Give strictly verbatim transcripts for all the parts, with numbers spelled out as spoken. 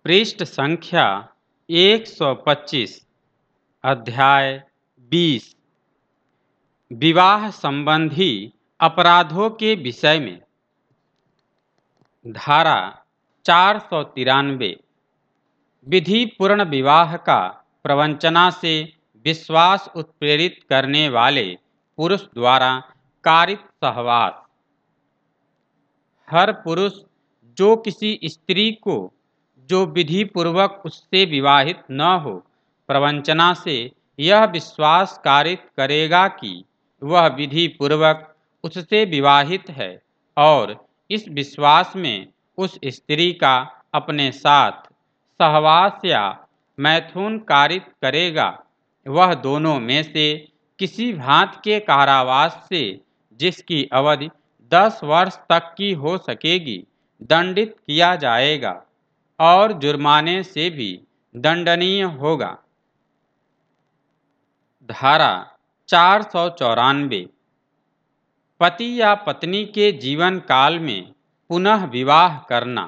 पृष्ठ संख्या एक सौ पच्चीस। अध्याय बीस। विवाह संबंधी अपराधों के विषय में। धारा चार सौ तिरानवे। विधि पूर्ण विवाह का प्रवंचना से विश्वास उत्प्रेरित करने वाले पुरुष द्वारा कारित सहवास। हर पुरुष जो किसी स्त्री को जो विधि पूर्वक उससे विवाहित न हो प्रवंचना से यह विश्वास कारित करेगा कि वह विधि पूर्वक उससे विवाहित है और इस विश्वास में उस स्त्री का अपने साथ सहवास या मैथुन कारित करेगा, वह दोनों में से किसी भांति के कारावास से जिसकी अवधि दस वर्ष तक की हो सकेगी दंडित किया जाएगा और जुर्माने से भी दंडनीय होगा। धारा चार सौ चौरानवे। पति या पत्नी के जीवन काल में पुनः विवाह करना।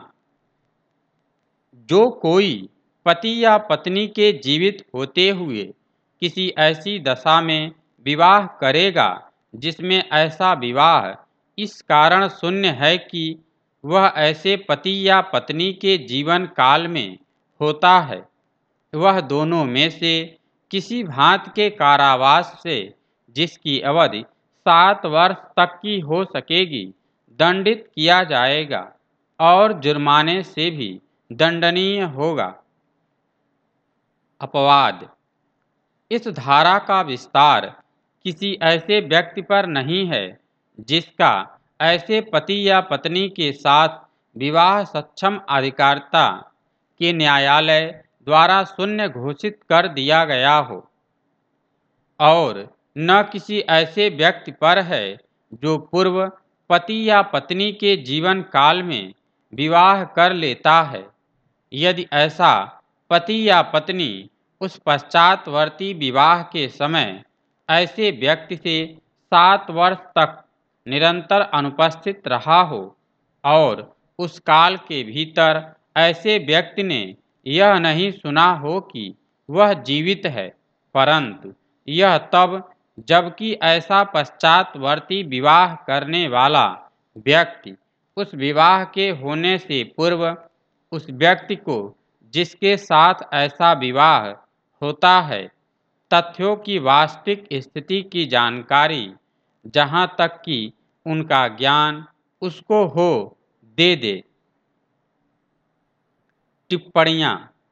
जो कोई पति या पत्नी के जीवित होते हुए किसी ऐसी दशा में विवाह करेगा जिसमें ऐसा विवाह इस कारण शून्य है कि वह ऐसे पति या पत्नी के जीवन काल में होता है, वह दोनों में से किसी भांति के कारावास से जिसकी अवधि सात वर्ष तक की हो सकेगी दंडित किया जाएगा और जुर्माने से भी दंडनीय होगा। अपवाद। इस धारा का विस्तार किसी ऐसे व्यक्ति पर नहीं है जिसका ऐसे पति या पत्नी के साथ विवाह सक्षम अधिकारिता के न्यायालय द्वारा शून्य घोषित कर दिया गया हो, और न किसी ऐसे व्यक्ति पर है जो पूर्व पति या पत्नी के जीवन काल में विवाह कर लेता है। यदि ऐसा पति या पत्नी उस पश्चातवर्ती विवाह के समय ऐसे व्यक्ति से सात वर्ष तक निरंतर अनुपस्थित रहा हो और उस काल के भीतर ऐसे व्यक्ति ने यह नहीं सुना हो कि वह जीवित है, परंतु यह तब जबकि ऐसा पश्चातवर्ती विवाह करने वाला व्यक्ति उस विवाह के होने से पूर्व उस व्यक्ति को जिसके साथ ऐसा विवाह होता है तथ्यों की वास्तविक स्थिति की जानकारी जहाँ तक कि उनका ज्ञान उसको हो दे दे। टिप्पणियाँ।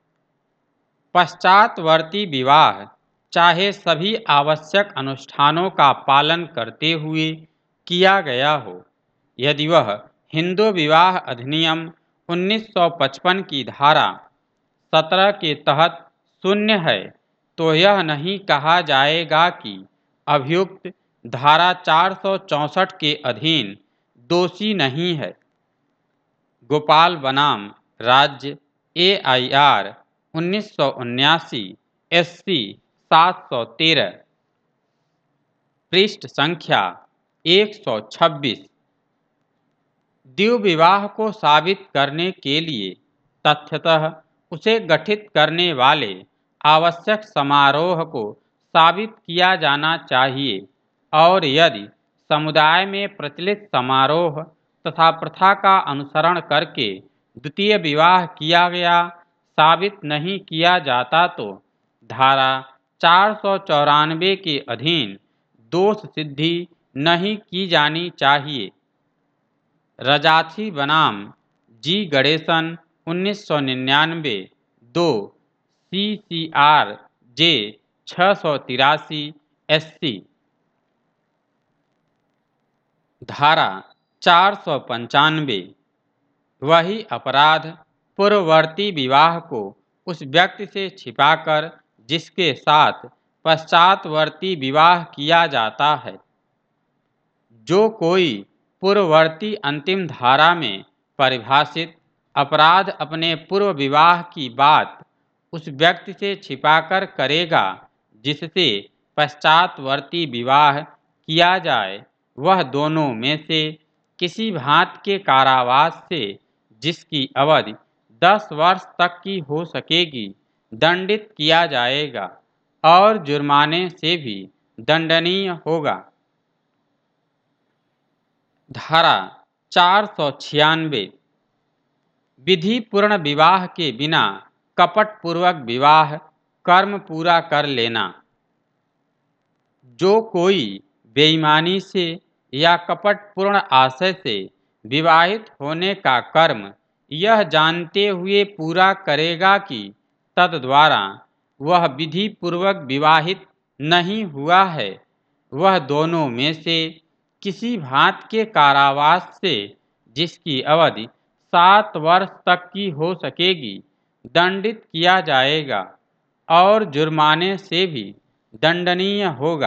पश्चातवर्ती विवाह चाहे सभी आवश्यक अनुष्ठानों का पालन करते हुए किया गया हो, यदि वह हिंदू विवाह अधिनियम उन्नीस सौ पचपन की धारा सत्रह के तहत शून्य है, तो यह नहीं कहा जाएगा कि अभियुक्त धारा चार सौ चौंसठ के अधीन दोषी नहीं है। गोपाल बनाम राज्य ए आई आर उन्नीस सौ उन्यासी एस सी सात सौ तेरह। पृष्ठ संख्या एक सौ छब्बीस। द्विविवाह विवाह को साबित करने के लिए तथ्यतः उसे गठित करने वाले आवश्यक समारोह को साबित किया जाना चाहिए, और यदि समुदाय में प्रचलित समारोह तथा प्रथा का अनुसरण करके द्वितीय विवाह किया गया साबित नहीं किया जाता तो धारा चार सौ चौरानवे के अधीन दोष सिद्धि नहीं की जानी चाहिए। रजाथी बनाम जी गणेशन उन्नीस सौ निन्यानवे दो सी सी आर जे छः सौ तिरासी एस सी। धारा चार सौ पंचानवे। वही अपराध पूर्ववर्ती विवाह को उस व्यक्ति से छिपाकर जिसके साथ पश्चातवर्ती विवाह किया जाता है। जो कोई पूर्ववर्ती अंतिम धारा में परिभाषित अपराध अपने पूर्व विवाह की बात उस व्यक्ति से छिपाकर करेगा जिससे पश्चातवर्ती विवाह किया जाए, वह दोनों में से किसी भांति के कारावास से जिसकी अवधि दस वर्ष तक की हो सकेगी दंडित किया जाएगा और जुर्माने से भी दंडनीय होगा। धारा चार सौ छियानवे विधि पूर्ण विवाह के बिना कपटपूर्वक विवाह कर्म पूरा कर लेना। जो कोई बेईमानी से या कपटपूर्ण आशय से विवाहित होने का कर्म यह जानते हुए पूरा करेगा कि तद्द्वारा वह विधि पूर्वक विवाहित नहीं हुआ है, वह दोनों में से किसी भांति के कारावास से, जिसकी अवधि सात वर्ष तक की हो सकेगी, दंडित किया जाएगा और जुर्माने से भी दंडनीय होगा।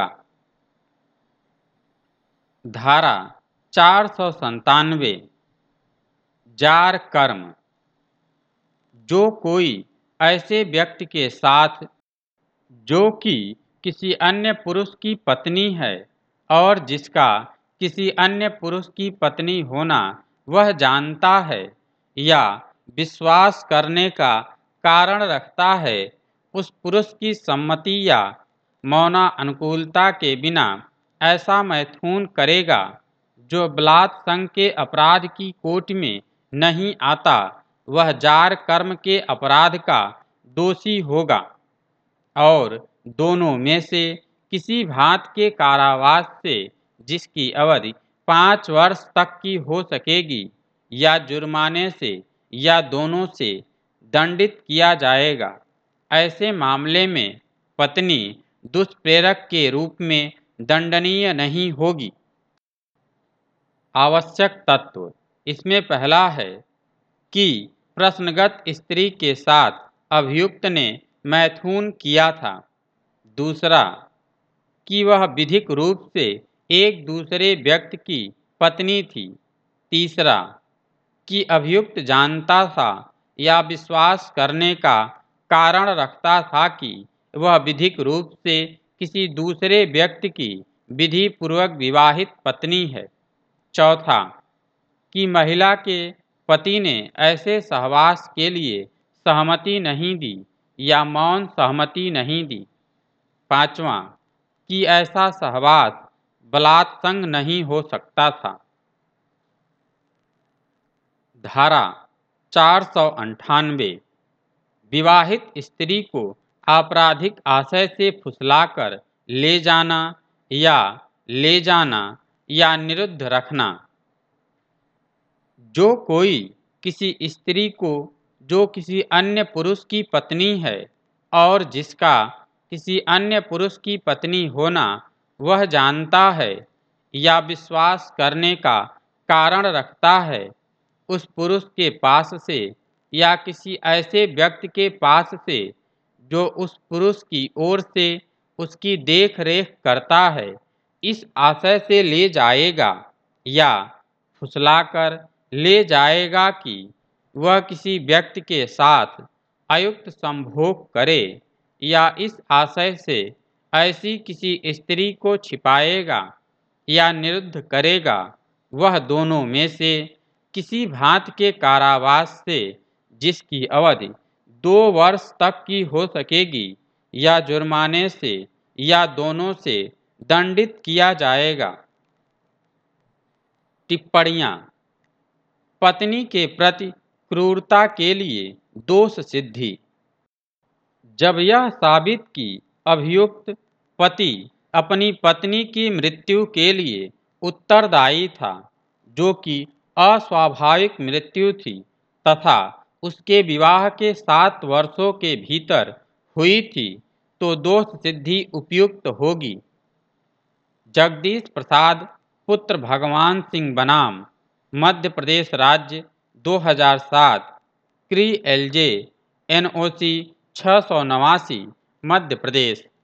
धारा चार सौ संतानवे जार कर्म जो कोई ऐसे व्यक्ति के साथ जो कि किसी अन्य पुरुष की पत्नी है और जिसका किसी अन्य पुरुष की पत्नी होना वह जानता है या विश्वास करने का कारण रखता है, उस पुरुष की सम्मति या मौना अनुकूलता के बिना ऐसा मैथुन करेगा जो बलात्संग के अपराध की कोटि में नहीं आता, वह जार कर्म के अपराध का दोषी होगा और दोनों में से किसी भांति के कारावास से, जिसकी अवधि पाँच वर्ष तक की हो सकेगी, या जुर्माने से या दोनों से दंडित किया जाएगा। ऐसे मामले में पत्नी दुष्प्रेरक के रूप में दंडनीय नहीं होगी। आवश्यक तत्व इसमें पहला है कि प्रश्नगत स्त्री के साथ अभियुक्त ने मैथुन किया था। दूसरा कि वह विधिक रूप से एक दूसरे व्यक्ति की पत्नी थी। तीसरा कि अभियुक्त जानता था या विश्वास करने का कारण रखता था कि वह विधिक रूप से किसी दूसरे व्यक्ति की विधि पूर्वक विवाहित पत्नी है। चौथा कि महिला के पति ने ऐसे सहवास के लिए सहमति नहीं दी या मौन सहमति नहीं दी। पांचवा कि ऐसा सहवास बलात्संग नहीं हो सकता था। धारा चार सौ अंठानवे विवाहित स्त्री को आपराधिक आशय से फुसलाकर ले जाना या ले जाना या निरुद्ध रखना। जो कोई किसी स्त्री को जो किसी अन्य पुरुष की पत्नी है और जिसका किसी अन्य पुरुष की पत्नी होना वह जानता है या विश्वास करने का कारण रखता है, उस पुरुष के पास से या किसी ऐसे व्यक्ति के पास से जो उस पुरुष की ओर से उसकी देख रेख करता है, इस आशय से ले जाएगा या फुसलाकर ले जाएगा कि वह किसी व्यक्ति के साथ अयुक्त संभोग करे, या इस आशय से ऐसी किसी स्त्री को छिपाएगा या निरुद्ध करेगा, वह दोनों में से किसी भांति के कारावास से, जिसकी अवधि दो वर्ष तक की हो सकेगी, या जुर्माने से या दोनों से दंडित किया जाएगा। टिप्पणियां पत्नी के प्रति क्रूरता के लिए दोष सिद्धि। जब यह साबित कि अभियुक्त पति अपनी पत्नी की मृत्यु के लिए उत्तरदायी था, जो कि अस्वाभाविक मृत्यु थी तथा उसके विवाह के सात वर्षों के भीतर हुई थी, तो दोष सिद्धि उपयुक्त होगी। जगदीश प्रसाद पुत्र भगवान सिंह बनाम मध्य प्रदेश राज्य दो हज़ार सात क्री एल जे एन ओ सी छः सौ नवासी मध्य प्रदेश।